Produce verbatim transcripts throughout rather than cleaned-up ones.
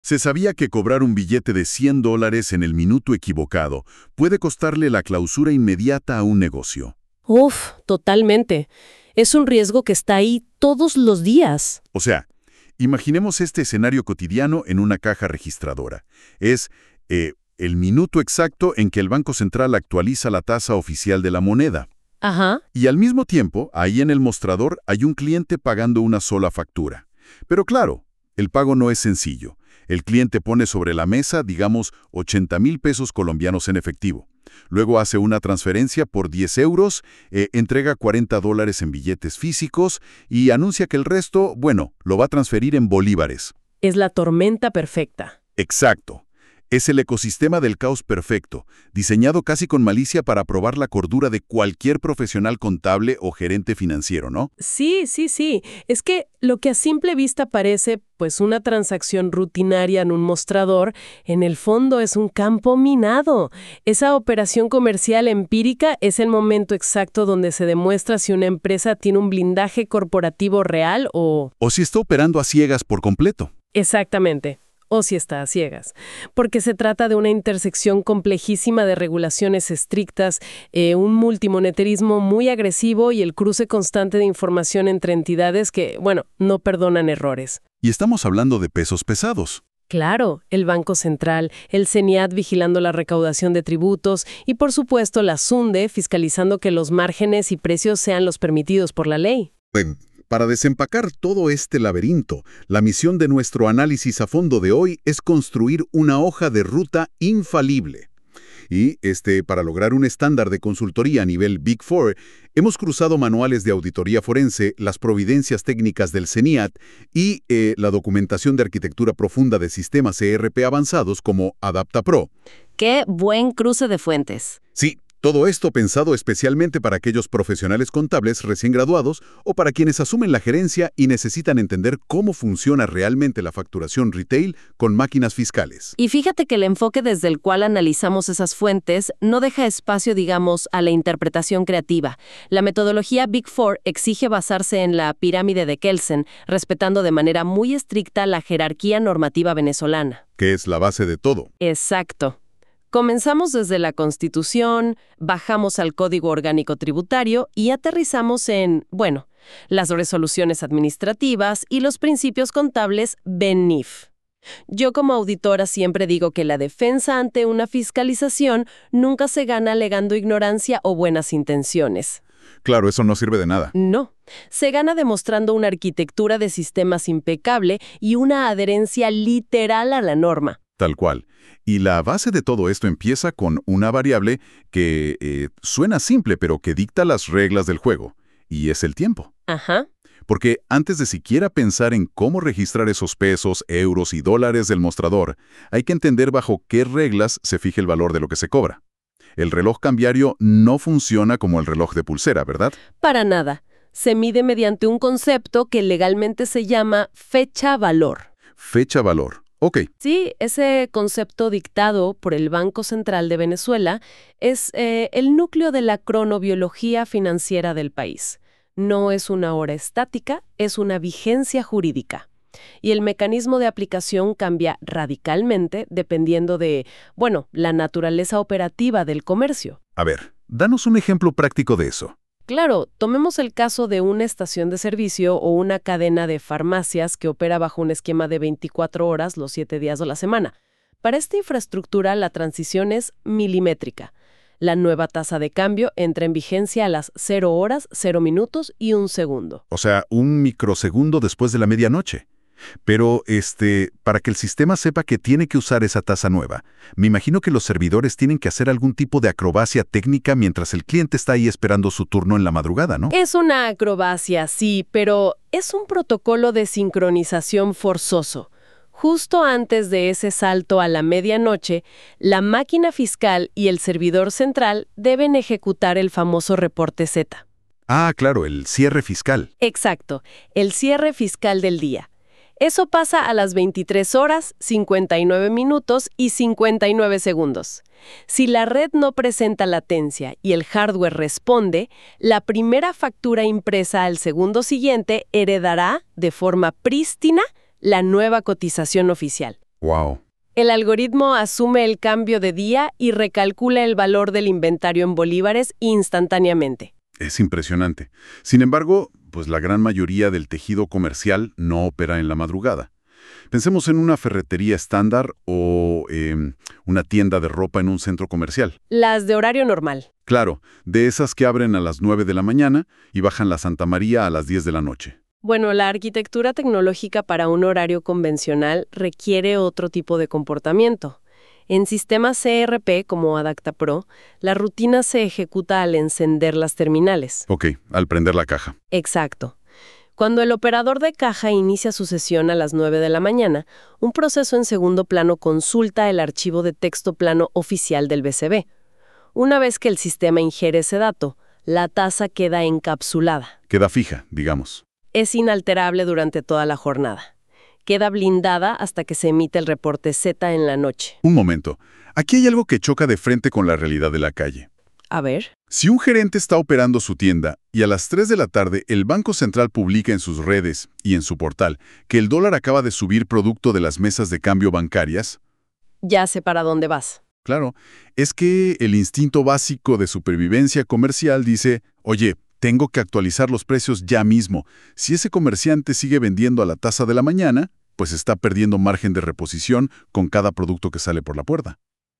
Se sabía que cobrar un billete de cien dólares en el minuto equivocado puede costarle la clausura inmediata a un negocio. Uf, totalmente. Es un riesgo que está ahí todos los días. O sea, imaginemos este escenario cotidiano en una caja registradora. Es eh, el minuto exacto en que el Banco Central actualiza la tasa oficial de la moneda. Ajá. Y al mismo tiempo, ahí en el mostrador hay un cliente pagando una sola factura. Pero claro, el pago no es sencillo. El cliente pone sobre la mesa, digamos, ochenta mil pesos colombianos en efectivo. Luego hace una transferencia por diez euros, eh, entrega cuarenta dólares en billetes físicos y anuncia que el resto, bueno, lo va a transferir en bolívares. Es la tormenta perfecta. Exacto. Es el ecosistema del caos perfecto, diseñado casi con malicia para probar la cordura de cualquier profesional contable o gerente financiero, ¿no? Sí, sí, sí. Es que lo que a simple vista parece, pues, una transacción rutinaria en un mostrador, en el fondo es un campo minado. Esa operación comercial empírica es el momento exacto donde se demuestra si una empresa tiene un blindaje corporativo real o... O si está operando a ciegas por completo. Exactamente. O si está a ciegas, porque se trata de una intersección complejísima de regulaciones estrictas, eh, un multimoneterismo muy agresivo y el cruce constante de información entre entidades que, bueno, no perdonan errores. Y estamos hablando de pesos pesados. Claro, el Banco Central, el CENIAT vigilando la recaudación de tributos y, por supuesto, la SUNDE fiscalizando que los márgenes y precios sean los permitidos por la ley. Bueno, para desempacar todo este laberinto, la misión de nuestro análisis a fondo de hoy es construir una hoja de ruta infalible. Y este, para lograr un estándar de consultoría a nivel Big Four, hemos cruzado manuales de auditoría forense, las providencias técnicas del CENIAT y eh, la documentación de arquitectura profunda de sistemas E R P avanzados como AdaptaPro. ¡Qué buen cruce de fuentes! Sí. Todo esto pensado especialmente para aquellos profesionales contables recién graduados o para quienes asumen la gerencia y necesitan entender cómo funciona realmente la facturación retail con máquinas fiscales. Y fíjate que el enfoque desde el cual analizamos esas fuentes no deja espacio, digamos, a la interpretación creativa. La metodología Big Four exige basarse en la pirámide de Kelsen, respetando de manera muy estricta la jerarquía normativa venezolana. Que es la base de todo. Exacto. Comenzamos desde la Constitución, bajamos al Código Orgánico Tributario y aterrizamos en, bueno, las resoluciones administrativas y los principios contables B N I F. Yo como auditora siempre digo que la defensa ante una fiscalización nunca se gana alegando ignorancia o buenas intenciones. Claro, eso no sirve de nada. No, se gana demostrando una arquitectura de sistemas impecable y una adherencia literal a la norma. Tal cual. Y la base de todo esto empieza con una variable que eh, suena simple, pero que dicta las reglas del juego, y es el tiempo. Ajá. Porque antes de siquiera pensar en cómo registrar esos pesos, euros y dólares del mostrador, hay que entender bajo qué reglas se fija el valor de lo que se cobra. El reloj cambiario no funciona como el reloj de pulsera, ¿verdad? Para nada. Se mide mediante un concepto que legalmente se llama fecha-valor. Fecha-valor. Ok. Sí, ese concepto dictado por el Banco Central de Venezuela es eh, el núcleo de la cronobiología financiera del país. No es una hora estática, es una vigencia jurídica. Y el mecanismo de aplicación cambia radicalmente dependiendo de, bueno, la naturaleza operativa del comercio. A ver, danos un ejemplo práctico de eso. Claro, tomemos el caso de una estación de servicio o una cadena de farmacias que opera bajo un esquema de veinticuatro horas los siete días de la semana. Para esta infraestructura, la transición es milimétrica. La nueva tasa de cambio entra en vigencia a las cero horas, cero minutos y un segundo. O sea, un microsegundo después de la medianoche. Pero, este, para que el sistema sepa que tiene que usar esa tasa nueva, me imagino que los servidores tienen que hacer algún tipo de acrobacia técnica mientras el cliente está ahí esperando su turno en la madrugada, ¿no? Es una acrobacia, sí, pero es un protocolo de sincronización forzoso. Justo antes de ese salto a la medianoche, la máquina fiscal y el servidor central deben ejecutar el famoso reporte Z. Ah, claro, el cierre fiscal. Exacto, el cierre fiscal del día. Eso pasa a las veintitrés horas, cincuenta y nueve minutos y cincuenta y nueve segundos. Si la red no presenta latencia y el hardware responde, la primera factura impresa al segundo siguiente heredará, de forma prístina, la nueva cotización oficial. Wow. El algoritmo asume el cambio de día y recalcula el valor del inventario en bolívares instantáneamente. Es impresionante. Sin embargo, pues la gran mayoría del tejido comercial no opera en la madrugada. Pensemos en una ferretería estándar o eh, una tienda de ropa en un centro comercial. Las de horario normal. Claro, de esas que abren a las nueve de la mañana y bajan la Santa María a las diez de la noche. Bueno, la arquitectura tecnológica para un horario convencional requiere otro tipo de comportamiento. En sistemas C R P como AdaptaPro, la rutina se ejecuta al encender las terminales. Ok, al prender la caja. Exacto. Cuando el operador de caja inicia su sesión a las nueve de la mañana, un proceso en segundo plano consulta el archivo de texto plano oficial del B C B. Una vez que el sistema ingiere ese dato, la tasa queda encapsulada. Queda fija, digamos. Es inalterable durante toda la jornada. Queda blindada hasta que se emite el reporte Z en la noche. Un momento. Aquí hay algo que choca de frente con la realidad de la calle. A ver. Si un gerente está operando su tienda y a las tres de la tarde el Banco Central publica en sus redes y en su portal que el dólar acaba de subir producto de las mesas de cambio bancarias, Ya sé para dónde vas. claro, es que el instinto básico de supervivencia comercial dice, oye, tengo que actualizar los precios ya mismo. Si ese comerciante sigue vendiendo a la tasa de la mañana, pues está perdiendo margen de reposición con cada producto que sale por la puerta.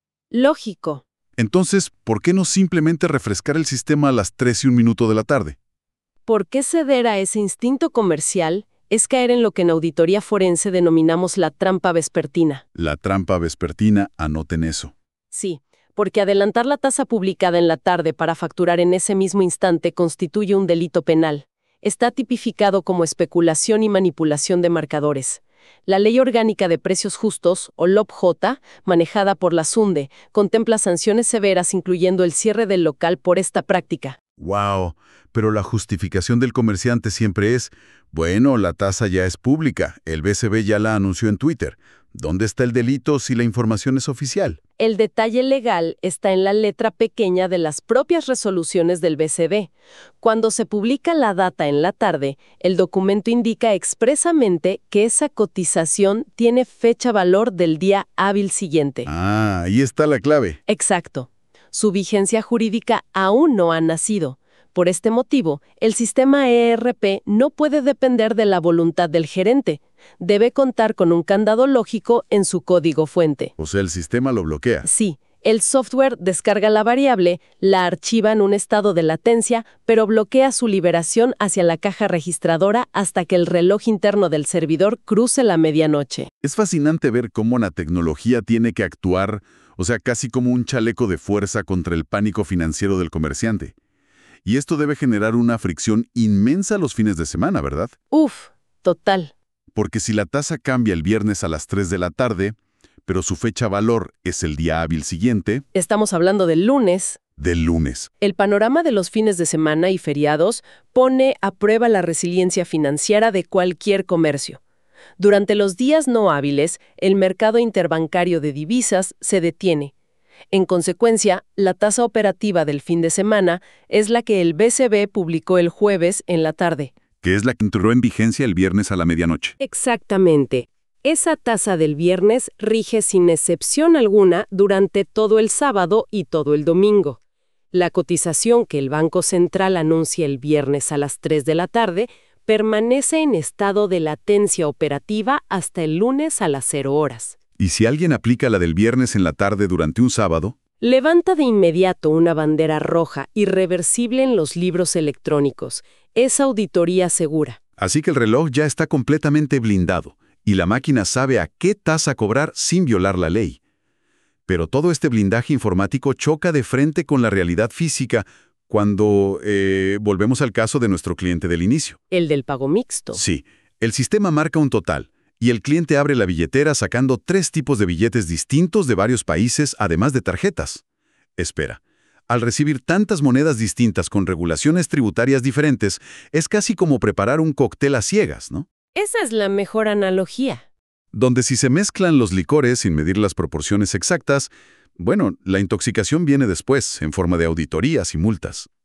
Lógico. Entonces, ¿por qué no simplemente refrescar el sistema a las tres y un minuto de la tarde? ¿Por qué ceder a ese instinto comercial es caer en lo que en auditoría forense denominamos la trampa vespertina? La trampa vespertina, anoten eso. Sí, porque adelantar la tasa publicada en la tarde para facturar en ese mismo instante constituye un delito penal. Está tipificado como especulación y manipulación de marcadores. La Ley Orgánica de Precios Justos, o L O P J, manejada por la SUNDE, contempla sanciones severas incluyendo el cierre del local por esta práctica. ¡Wow! Pero la justificación del comerciante siempre es, bueno, la tasa ya es pública, el B C B ya la anunció en Twitter. ¿Dónde está el delito si la información es oficial? El detalle legal está en la letra pequeña de las propias resoluciones del B C B. Cuando se publica la data en la tarde, el documento indica expresamente que esa cotización tiene fecha valor del día hábil siguiente. Ah, ahí está la clave. Exacto. Su vigencia jurídica aún no ha nacido. Por este motivo, el sistema E R P no puede depender de la voluntad del gerente. Debe contar con un candado lógico en su código fuente. O sea, el sistema lo bloquea. Sí, el software descarga la variable, la archiva en un estado de latencia, pero bloquea su liberación hacia la caja registradora hasta que el reloj interno del servidor cruce la medianoche. Es fascinante ver cómo la tecnología tiene que actuar, o sea, casi como un chaleco de fuerza contra el pánico financiero del comerciante. Y esto debe generar una fricción inmensa los fines de semana, ¿verdad? Uf, total. Porque si la tasa cambia el viernes a las tres de la tarde, pero su fecha valor es el día hábil siguiente, Estamos hablando del lunes. del lunes. El panorama de los fines de semana y feriados pone a prueba la resiliencia financiera de cualquier comercio. Durante los días no hábiles, el mercado interbancario de divisas se detiene. En consecuencia, la tasa operativa del fin de semana es la que el B C B publicó el jueves en la tarde. Que es la que entró en vigencia el viernes a la medianoche. Exactamente. Esa tasa del viernes rige sin excepción alguna durante todo el sábado y todo el domingo. La cotización que el Banco Central anuncia el viernes a las tres de la tarde permanece en estado de latencia operativa hasta el lunes a las cero horas. Y si alguien aplica la del viernes en la tarde durante un sábado, Levanta de inmediato una bandera roja irreversible en los libros electrónicos. Es auditoría segura. así que el reloj ya está completamente blindado y la máquina sabe a qué tasa cobrar sin violar la ley. Pero todo este blindaje informático choca de frente con la realidad física cuando eh, volvemos al caso de nuestro cliente del inicio. El del pago mixto. Sí, el sistema marca un total y el cliente abre la billetera sacando tres tipos de billetes distintos de varios países, además de tarjetas. Espera, al recibir tantas monedas distintas con regulaciones tributarias diferentes, es casi como preparar un cóctel a ciegas, ¿no? Esa es la mejor analogía. Donde si se mezclan los licores sin medir las proporciones exactas, bueno, la intoxicación viene después, en forma de auditorías y multas.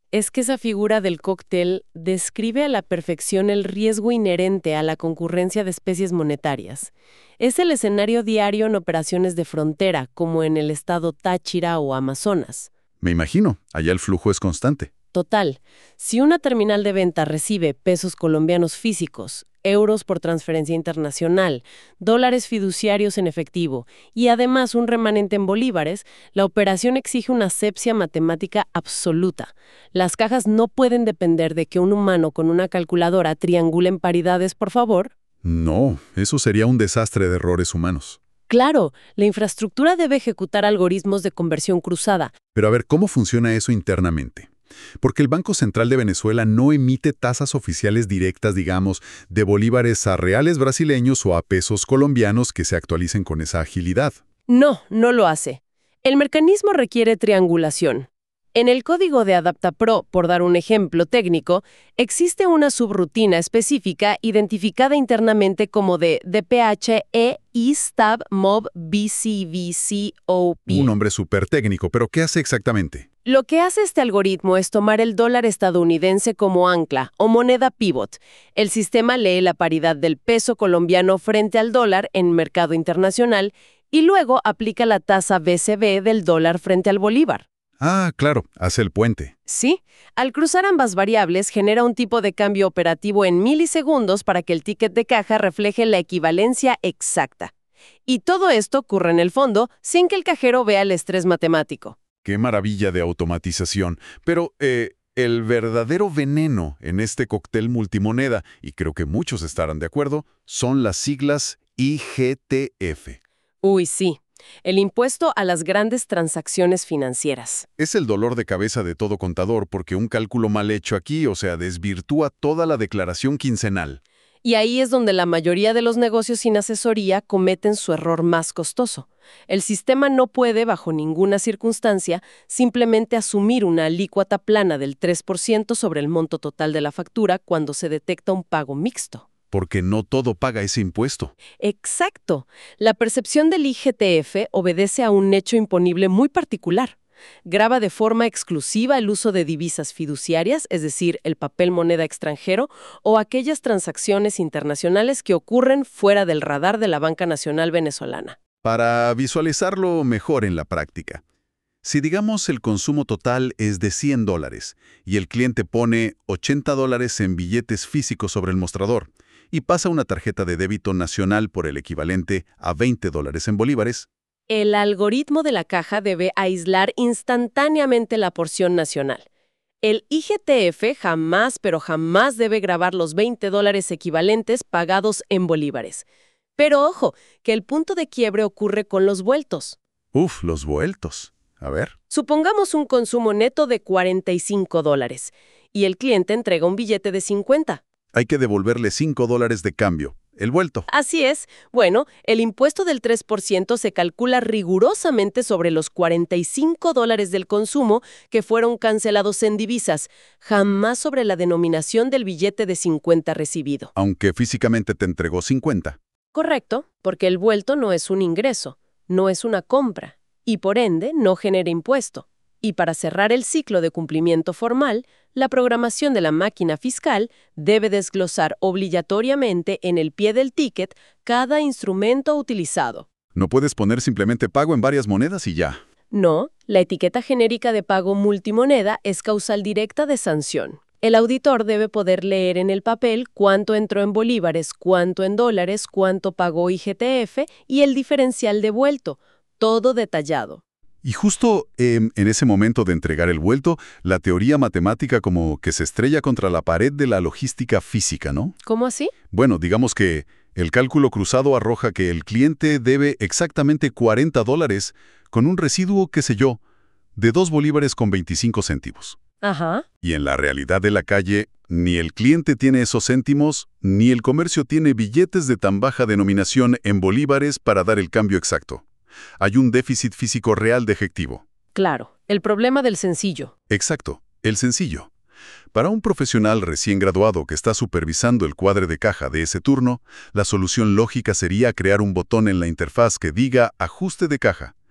Es que esa figura del cóctel describe a la perfección el riesgo inherente a la concurrencia de especies monetarias. Es el escenario diario en operaciones de frontera, como en el estado Táchira o Amazonas. Me imagino, allá el flujo es constante. Total, si una terminal de venta recibe pesos colombianos físicos, euros por transferencia internacional, dólares fiduciarios en efectivo y además un remanente en bolívares, la operación exige una asepsia matemática absoluta. Las cajas no pueden depender de que un humano con una calculadora triangule en paridades, por favor. No, eso sería un desastre de errores humanos. Claro, la infraestructura debe ejecutar algoritmos de conversión cruzada. Pero a ver, ¿cómo funciona eso internamente? Porque el Banco Central de Venezuela no emite tasas oficiales directas, digamos, de bolívares a reales brasileños o a pesos colombianos que se actualicen con esa agilidad. No, no lo hace. El mecanismo requiere triangulación. En el código de AdaptaPro, por dar un ejemplo técnico, existe una subrutina específica identificada internamente como de D P H E I S T A B M O B B C V C O P. Un nombre súper técnico, pero ¿qué hace exactamente? Lo que hace este algoritmo es tomar el dólar estadounidense como ancla o moneda pivot. El sistema lee la paridad del peso colombiano frente al dólar en mercado internacional y luego aplica la tasa B C B del dólar frente al bolívar. Ah, claro, hace el puente. Sí, al cruzar ambas variables genera un tipo de cambio operativo en milisegundos para que el ticket de caja refleje la equivalencia exacta. Y todo esto ocurre en el fondo sin que el cajero vea el estrés matemático. Qué maravilla de automatización. Pero eh, el verdadero veneno en este cóctel multimoneda, y creo que muchos estarán de acuerdo, son las siglas I G T F. Uy, sí. El impuesto a las grandes transacciones financieras. Es el dolor de cabeza de todo contador porque un cálculo mal hecho aquí, o sea, desvirtúa toda la declaración quincenal. Y ahí es donde la mayoría de los negocios sin asesoría cometen su error más costoso. El sistema no puede, bajo ninguna circunstancia, simplemente asumir una alícuota plana del tres por ciento sobre el monto total de la factura cuando se detecta un pago mixto. Porque no todo paga ese impuesto. Exacto. La percepción del I G T F obedece a un hecho imponible muy particular. Grava de forma exclusiva el uso de divisas fiduciarias, es decir, el papel moneda extranjero, o aquellas transacciones internacionales que ocurren fuera del radar de la Banca Nacional Venezolana. Para visualizarlo mejor en la práctica, si digamos el consumo total es de cien dólares y el cliente pone ochenta dólares en billetes físicos sobre el mostrador y pasa una tarjeta de débito nacional por el equivalente a veinte dólares en bolívares, el algoritmo de la caja debe aislar instantáneamente la porción nacional. El I G T F jamás, pero jamás debe grabar los veinte dólares equivalentes pagados en bolívares. Pero ojo, que el punto de quiebre ocurre con los vueltos. Uf, los vueltos. A ver. Supongamos un consumo neto de cuarenta y cinco dólares y el cliente entrega un billete de cincuenta. Hay que devolverle cinco dólares de cambio. El vuelto. Así es. Bueno, el impuesto del tres por ciento se calcula rigurosamente sobre los cuarenta y cinco dólares del consumo que fueron cancelados en divisas, jamás sobre la denominación del billete de cincuenta recibido. Aunque físicamente te entregó cincuenta. Correcto, porque el vuelto no es un ingreso, no es una compra, y por ende no genera impuesto. Y para cerrar el ciclo de cumplimiento formal, la programación de la máquina fiscal debe desglosar obligatoriamente en el pie del ticket cada instrumento utilizado. No puedes poner simplemente pago en varias monedas y ya. No, la etiqueta genérica de pago multimoneda es causal directa de sanción. El auditor debe poder leer en el papel cuánto entró en bolívares, cuánto en dólares, cuánto pagó I G T F y el diferencial devuelto, todo detallado. Y justo eh, en ese momento de entregar el vuelto, la teoría matemática como que se estrella contra la pared de la logística física, ¿no? ¿Cómo así? Bueno, digamos que el cálculo cruzado arroja que el cliente debe exactamente cuarenta dólares con un residuo, qué sé yo, de dos bolívares con veinticinco céntimos. Ajá. Y en la realidad de la calle, ni el cliente tiene esos céntimos, ni el comercio tiene billetes de tan baja denominación en bolívares para dar el cambio exacto. Hay un déficit físico real de efectivo. Claro, el problema del sencillo. Exacto, el sencillo. Para un profesional recién graduado que está supervisando el cuadre de caja de ese turno, la solución lógica sería crear un botón en la interfaz que diga ajuste de caja,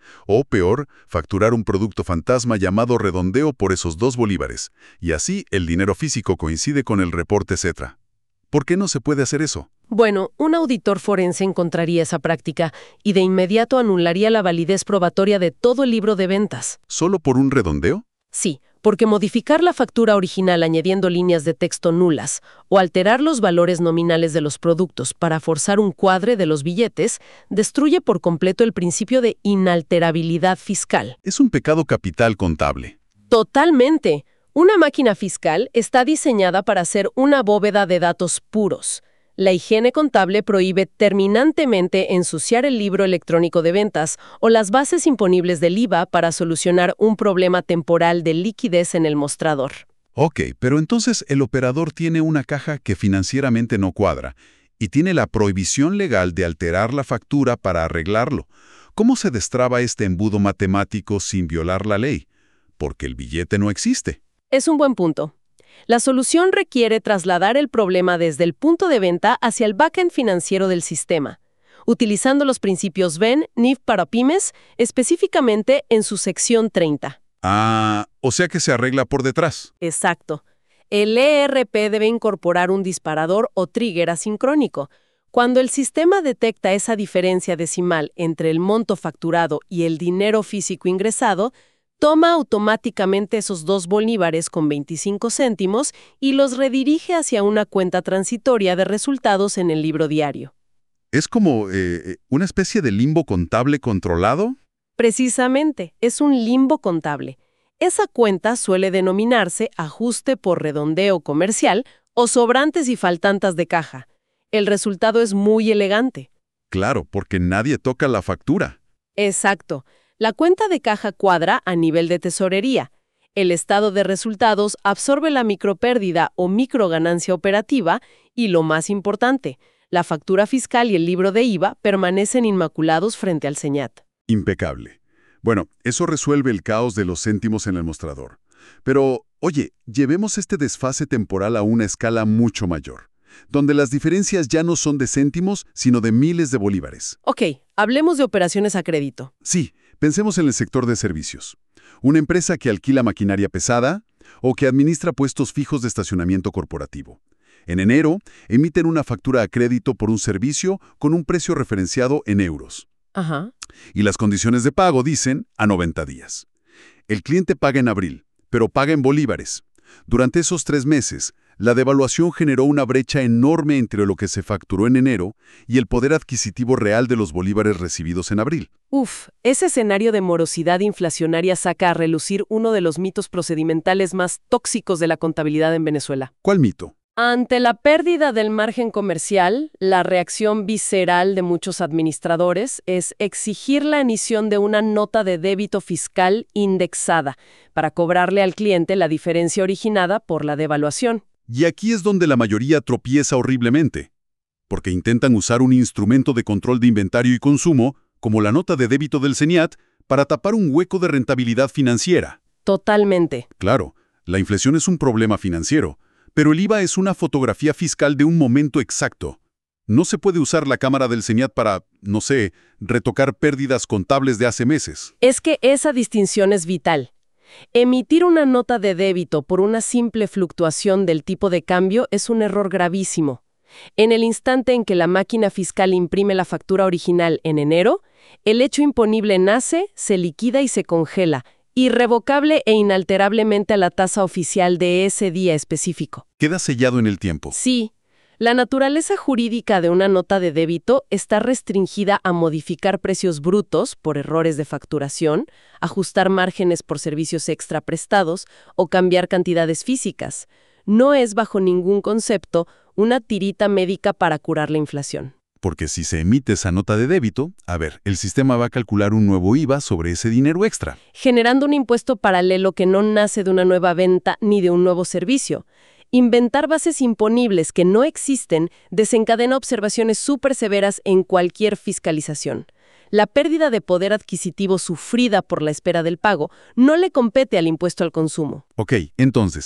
O peor, facturar un producto fantasma llamado redondeo por esos dos bolívares, y así el dinero físico coincide con el reporte Cetra. ¿Por qué no se puede hacer eso? Bueno, un auditor forense encontraría esa práctica y de inmediato anularía la validez probatoria de todo el libro de ventas. ¿Solo por un redondeo? Sí, porque modificar la factura original añadiendo líneas de texto nulas o alterar los valores nominales de los productos para forzar un cuadre de los billetes destruye por completo el principio de inalterabilidad fiscal. Es un pecado capital contable. Totalmente. Una máquina fiscal está diseñada para ser una bóveda de datos puros. La higiene contable prohíbe terminantemente ensuciar el libro electrónico de ventas o las bases imponibles del I V A para solucionar un problema temporal de liquidez en el mostrador. Ok, pero entonces el operador tiene una caja que financieramente no cuadra y tiene la prohibición legal de alterar la factura para arreglarlo. ¿Cómo se destraba este embudo matemático sin violar la ley? Porque el billete no existe. Es un buen punto. La solución requiere trasladar el problema desde el punto de venta hacia el backend financiero del sistema, utilizando los principios V E N, N I F para pymes, específicamente en su sección treinta. Ah, o sea que se arregla por detrás. Exacto. El E R P debe incorporar un disparador o trigger asincrónico. Cuando el sistema detecta esa diferencia decimal entre el monto facturado y el dinero físico ingresado, toma automáticamente esos dos bolívares con veinticinco céntimos y los redirige hacia una cuenta transitoria de resultados en el libro diario. ¿Es como eh, una especie de limbo contable controlado? Precisamente, es un limbo contable. Esa cuenta suele denominarse ajuste por redondeo comercial o sobrantes y faltantes de caja. El resultado es muy elegante. Claro, porque nadie toca la factura. Exacto. La cuenta de caja cuadra a nivel de tesorería. El estado de resultados absorbe la micropérdida o microganancia operativa y, lo más importante, la factura fiscal y el libro de I V A permanecen inmaculados frente al Señat. Impecable. Bueno, eso resuelve el caos de los céntimos en el mostrador. Pero, oye, llevemos este desfase temporal a una escala mucho mayor, donde las diferencias ya no son de céntimos, sino de miles de bolívares. Ok, hablemos de operaciones a crédito. Sí. Pensemos en el sector de servicios. Una empresa que alquila maquinaria pesada o que administra puestos fijos de estacionamiento corporativo. En enero, emiten una factura a crédito por un servicio con un precio referenciado en euros. Ajá. Y las condiciones de pago dicen a noventa días. El cliente paga en abril, pero paga en bolívares. Durante esos tres meses, la devaluación generó una brecha enorme entre lo que se facturó en enero y el poder adquisitivo real de los bolívares recibidos en abril. Uf, ese escenario de morosidad inflacionaria saca a relucir uno de los mitos procedimentales más tóxicos de la contabilidad en Venezuela. ¿Cuál mito? Ante la pérdida del margen comercial, la reacción visceral de muchos administradores es exigir la emisión de una nota de débito fiscal indexada para cobrarle al cliente la diferencia originada por la devaluación. Y aquí es donde la mayoría tropieza horriblemente, porque intentan usar un instrumento de control de inventario y consumo, como la nota de débito del Señat, para tapar un hueco de rentabilidad financiera. Totalmente. Claro, la inflación es un problema financiero, pero el I V A es una fotografía fiscal de un momento exacto. No se puede usar la cámara del Señat para, no sé, retocar pérdidas contables de hace meses. Es que esa distinción es vital. Emitir una nota de débito por una simple fluctuación del tipo de cambio es un error gravísimo. En el instante en que la máquina fiscal imprime la factura original en enero, el hecho imponible nace, se liquida y se congela, irrevocable e inalterablemente a la tasa oficial de ese día específico. Queda sellado en el tiempo. Sí. La naturaleza jurídica de una nota de débito está restringida a modificar precios brutos por errores de facturación, ajustar márgenes por servicios extra prestados o cambiar cantidades físicas. No es bajo ningún concepto una tirita médica para curar la inflación. Porque si se emite esa nota de débito, a ver, el sistema va a calcular un nuevo I V A sobre ese dinero extra, generando un impuesto paralelo que no nace de una nueva venta ni de un nuevo servicio. Inventar bases imponibles que no existen desencadena observaciones súper severas en cualquier fiscalización. La pérdida de poder adquisitivo sufrida por la espera del pago no le compete al impuesto al consumo. Ok, entonces,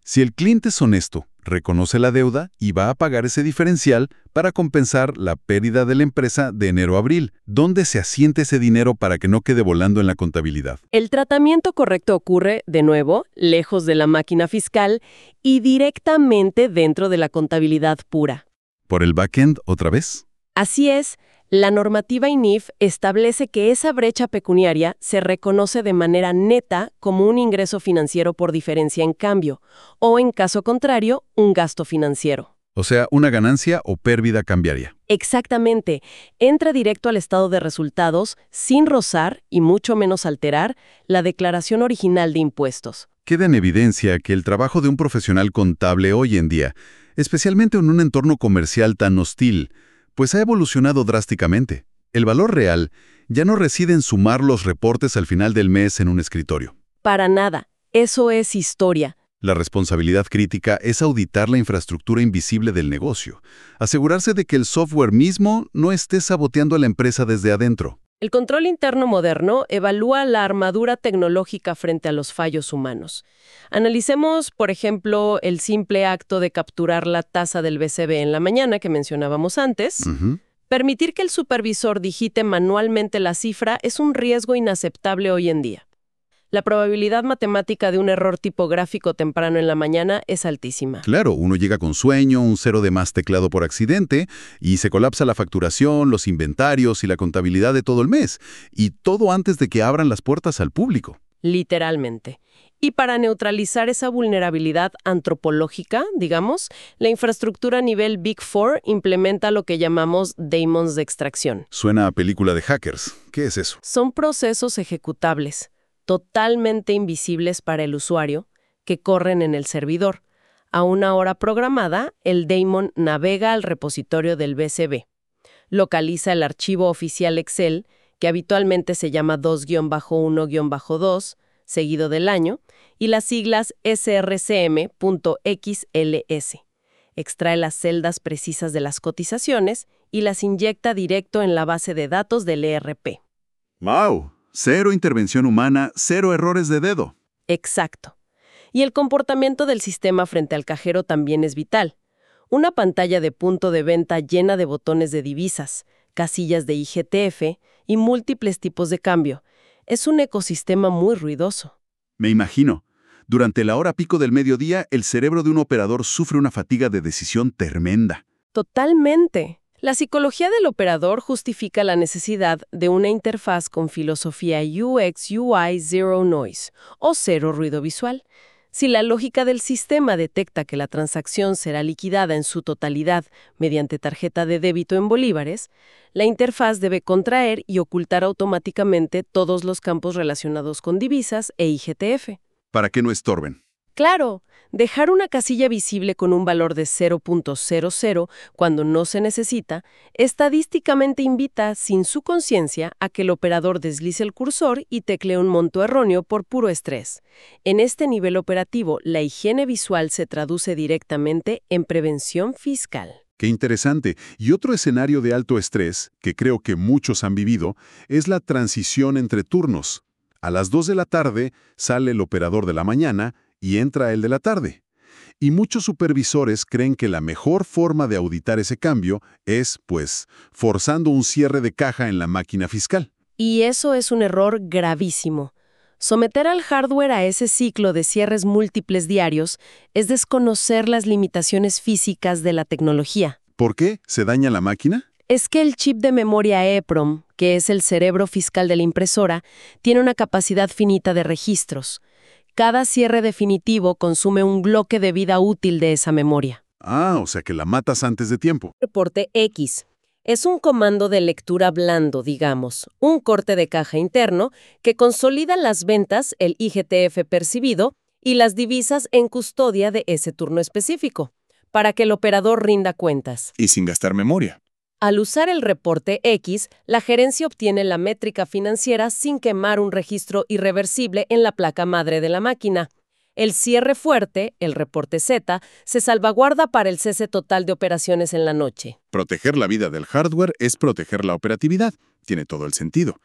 Si el cliente es honesto, reconoce la deuda y va a pagar ese diferencial para compensar la pérdida de la empresa de enero a abril. ¿Dónde se asiente ese dinero para que no quede volando en la contabilidad? El tratamiento correcto ocurre, de nuevo, lejos de la máquina fiscal y directamente dentro de la contabilidad pura. ¿Por el backend otra vez? Así es, la normativa I N I F establece que esa brecha pecuniaria se reconoce de manera neta como un ingreso financiero por diferencia en cambio, o en caso contrario, un gasto financiero. O sea, una ganancia o pérdida cambiaria. Exactamente. Entra directo al estado de resultados sin rozar, y mucho menos alterar, la declaración original de impuestos. Queda en evidencia que el trabajo de un profesional contable hoy en día, especialmente en un entorno comercial tan hostil, pues ha evolucionado drásticamente. El valor real ya no reside en sumar los reportes al final del mes en un escritorio. Para nada. Eso es historia. La responsabilidad crítica es auditar la infraestructura invisible del negocio, asegurarse de que el software mismo no esté saboteando a la empresa desde adentro. El control interno moderno evalúa la armadura tecnológica frente a los fallos humanos. Analicemos, por ejemplo, el simple acto de capturar la tasa del B C B en la mañana que mencionábamos antes. Uh-huh. Permitir que el supervisor digite manualmente la cifra es un riesgo inaceptable hoy en día. La probabilidad matemática de un error tipográfico temprano en la mañana es altísima. Claro, uno llega con sueño, un cero de más teclado por accidente, y se colapsa la facturación, los inventarios y la contabilidad de todo el mes. Y todo antes de que abran las puertas al público. Literalmente. Y para neutralizar esa vulnerabilidad antropológica, digamos, la infraestructura a nivel Big Four implementa lo que llamamos daemons de extracción. Suena a película de hackers. ¿Qué es eso? Son procesos ejecutables, totalmente invisibles para el usuario, que corren en el servidor. A una hora programada, el daemon navega al repositorio del B C B. Localiza el archivo oficial Excel, que habitualmente se llama dos guión uno guión dos, seguido del año, y las siglas S R C M punto X L S. Extrae las celdas precisas de las cotizaciones y las inyecta directo en la base de datos del E R P. ¡Wow! Cero intervención humana, cero errores de dedo. Exacto. Y el comportamiento del sistema frente al cajero también es vital. Una pantalla de punto de venta llena de botones de divisas, casillas de I G T F y múltiples tipos de cambio. Es un ecosistema muy ruidoso. Me imagino. Durante la hora pico del mediodía, el cerebro de un operador sufre una fatiga de decisión tremenda. Totalmente. La psicología del operador justifica la necesidad de una interfaz con filosofía U X U I Zero Noise, o cero ruido visual. Si la lógica del sistema detecta que la transacción será liquidada en su totalidad mediante tarjeta de débito en bolívares, la interfaz debe contraer y ocultar automáticamente todos los campos relacionados con divisas e I G T F. Para que no estorben. Claro, dejar una casilla visible con un valor de cero punto cero cero cuando no se necesita, estadísticamente invita, sin su conciencia, a que el operador deslice el cursor y teclee un monto erróneo por puro estrés. En este nivel operativo, la higiene visual se traduce directamente en prevención fiscal. Qué interesante. Y otro escenario de alto estrés, que creo que muchos han vivido, es la transición entre turnos. A las dos de la tarde sale el operador de la mañana y entra el de la tarde. Y muchos supervisores creen que la mejor forma de auditar ese cambio es, pues, forzando un cierre de caja en la máquina fiscal. Y eso es un error gravísimo. Someter al hardware a ese ciclo de cierres múltiples diarios es desconocer las limitaciones físicas de la tecnología. ¿Por qué? ¿Se daña la máquina? Es que el chip de memoria EEPROM, que es el cerebro fiscal de la impresora, tiene una capacidad finita de registros. Cada cierre definitivo consume un bloque de vida útil de esa memoria. Ah, o sea que la matas antes de tiempo. Reporte X. Es un comando de lectura blando, digamos, un corte de caja interno que consolida las ventas, el I G T F percibido y las divisas en custodia de ese turno específico, para que el operador rinda cuentas. Y sin gastar memoria. Al usar el reporte X, la gerencia obtiene la métrica financiera sin quemar un registro irreversible en la placa madre de la máquina. El cierre fuerte, el reporte Z, se salvaguarda para el cese total de operaciones en la noche. Proteger la vida del hardware es proteger la operatividad. Tiene todo el sentido.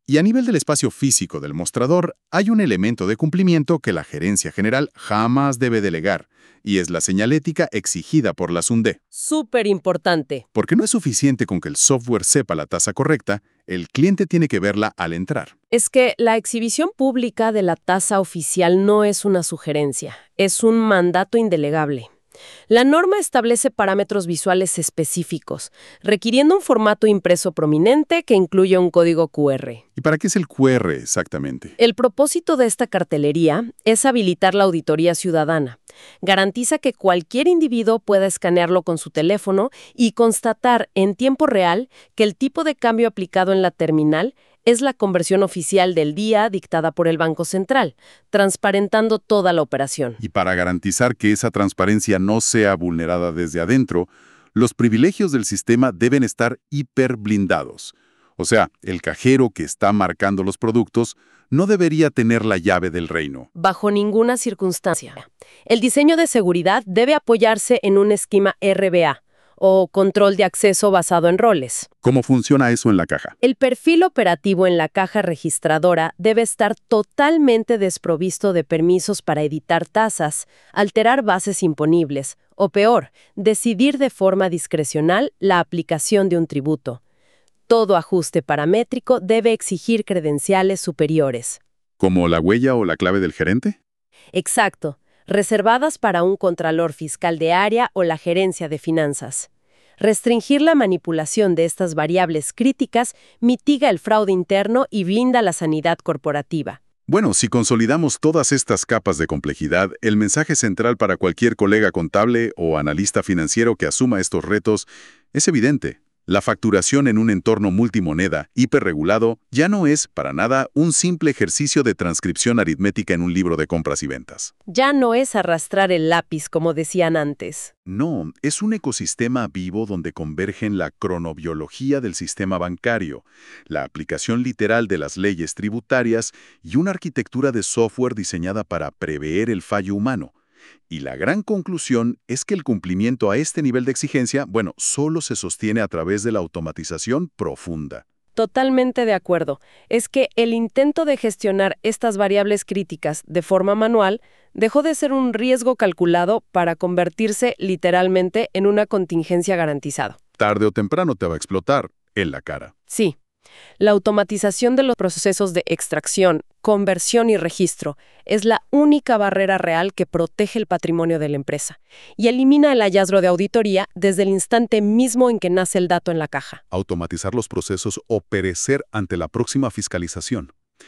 Y a nivel del espacio físico del mostrador, hay un elemento de cumplimiento que la gerencia general jamás debe delegar, y es la señalética exigida por la SUNDE. Súper importante. Porque no es suficiente con que el software sepa la tasa correcta, el cliente tiene que verla al entrar. Es que la exhibición pública de la tasa oficial no es una sugerencia, es un mandato indelegable. La norma establece parámetros visuales específicos, requiriendo un formato impreso prominente que incluya un código cu erre. ¿Y para qué es el cu erre exactamente? El propósito de esta cartelería es habilitar la auditoría ciudadana. Garantiza que cualquier individuo pueda escanearlo con su teléfono y constatar en tiempo real que el tipo de cambio aplicado en la terminal es la conversión oficial del día dictada por el Banco Central, transparentando toda la operación. Y para garantizar que esa transparencia no sea vulnerada desde adentro, los privilegios del sistema deben estar hiperblindados. O sea, el cajero que está marcando los productos no debería tener la llave del reino. Bajo ninguna circunstancia. El diseño de seguridad debe apoyarse en un esquema erre be a, o control de acceso basado en roles. ¿Cómo funciona eso en la caja? El perfil operativo en la caja registradora debe estar totalmente desprovisto de permisos para editar tasas, alterar bases imponibles, o peor, decidir de forma discrecional la aplicación de un tributo. Todo ajuste paramétrico debe exigir credenciales superiores. ¿Como la huella o la clave del gerente? Exacto, reservadas para un contralor fiscal de área o la gerencia de finanzas. Restringir la manipulación de estas variables críticas mitiga el fraude interno y blinda la sanidad corporativa. Bueno, si consolidamos todas estas capas de complejidad, el mensaje central para cualquier colega contable o analista financiero que asuma estos retos es evidente. La facturación en un entorno multimoneda, hiperregulado, ya no es, para nada, un simple ejercicio de transcripción aritmética en un libro de compras y ventas. Ya no es arrastrar el lápiz, como decían antes. No, es un ecosistema vivo donde convergen la cronobiología del sistema bancario, la aplicación literal de las leyes tributarias y una arquitectura de software diseñada para prever el fallo humano. Y la gran conclusión es que el cumplimiento a este nivel de exigencia, bueno, solo se sostiene a través de la automatización profunda. Totalmente de acuerdo. Es que el intento de gestionar estas variables críticas de forma manual dejó de ser un riesgo calculado para convertirse literalmente en una contingencia garantizada. Tarde o temprano te va a explotar en la cara. Sí. La automatización de los procesos de extracción, conversión y registro es la única barrera real que protege el patrimonio de la empresa y elimina el hallazgo de auditoría desde el instante mismo en que nace el dato en la caja. Automatizar los procesos o perecer ante la próxima fiscalización.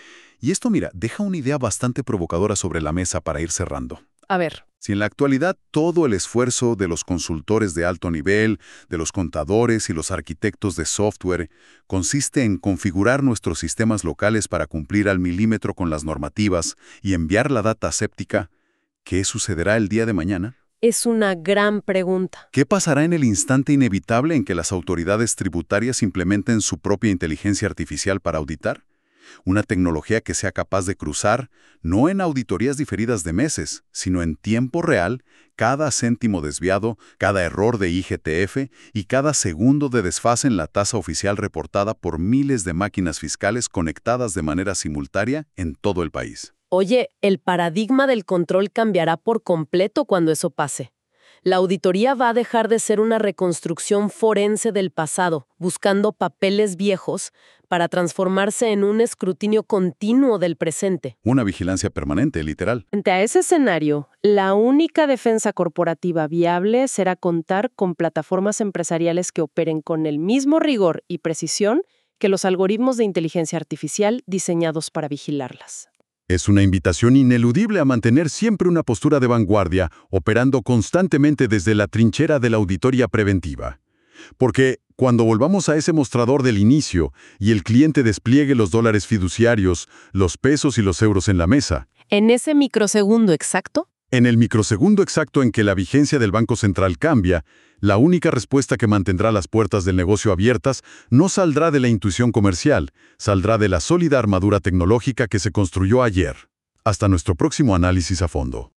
Y esto, mira, deja una idea bastante provocadora sobre la mesa para ir cerrando. A ver. Si en la actualidad todo el esfuerzo de los consultores de alto nivel, de los contadores y los arquitectos de software, consiste en configurar nuestros sistemas locales para cumplir al milímetro con las normativas y enviar la data aséptica, ¿qué sucederá el día de mañana? Es una gran pregunta. ¿Qué pasará en el instante inevitable en que las autoridades tributarias implementen su propia inteligencia artificial para auditar? Una tecnología que sea capaz de cruzar, no en auditorías diferidas de meses, sino en tiempo real, cada céntimo desviado, cada error de I G T F y cada segundo de desfase en la tasa oficial reportada por miles de máquinas fiscales conectadas de manera simultánea en todo el país. Oye, el paradigma del control cambiará por completo cuando eso pase. La auditoría va a dejar de ser una reconstrucción forense del pasado, buscando papeles viejos, para transformarse en un escrutinio continuo del presente. Una vigilancia permanente, literal. Frente a ese escenario, la única defensa corporativa viable será contar con plataformas empresariales que operen con el mismo rigor y precisión que los algoritmos de inteligencia artificial diseñados para vigilarlas. Es una invitación ineludible a mantener siempre una postura de vanguardia, operando constantemente desde la trinchera de la auditoría preventiva. Porque cuando volvamos a ese mostrador del inicio y el cliente despliegue los dólares fiduciarios, los pesos y los euros en la mesa, ¿en ese microsegundo exacto? En el microsegundo exacto en que la vigencia del Banco Central cambia, la única respuesta que mantendrá las puertas del negocio abiertas no saldrá de la intuición comercial, saldrá de la sólida armadura tecnológica que se construyó ayer. Hasta nuestro próximo análisis a fondo.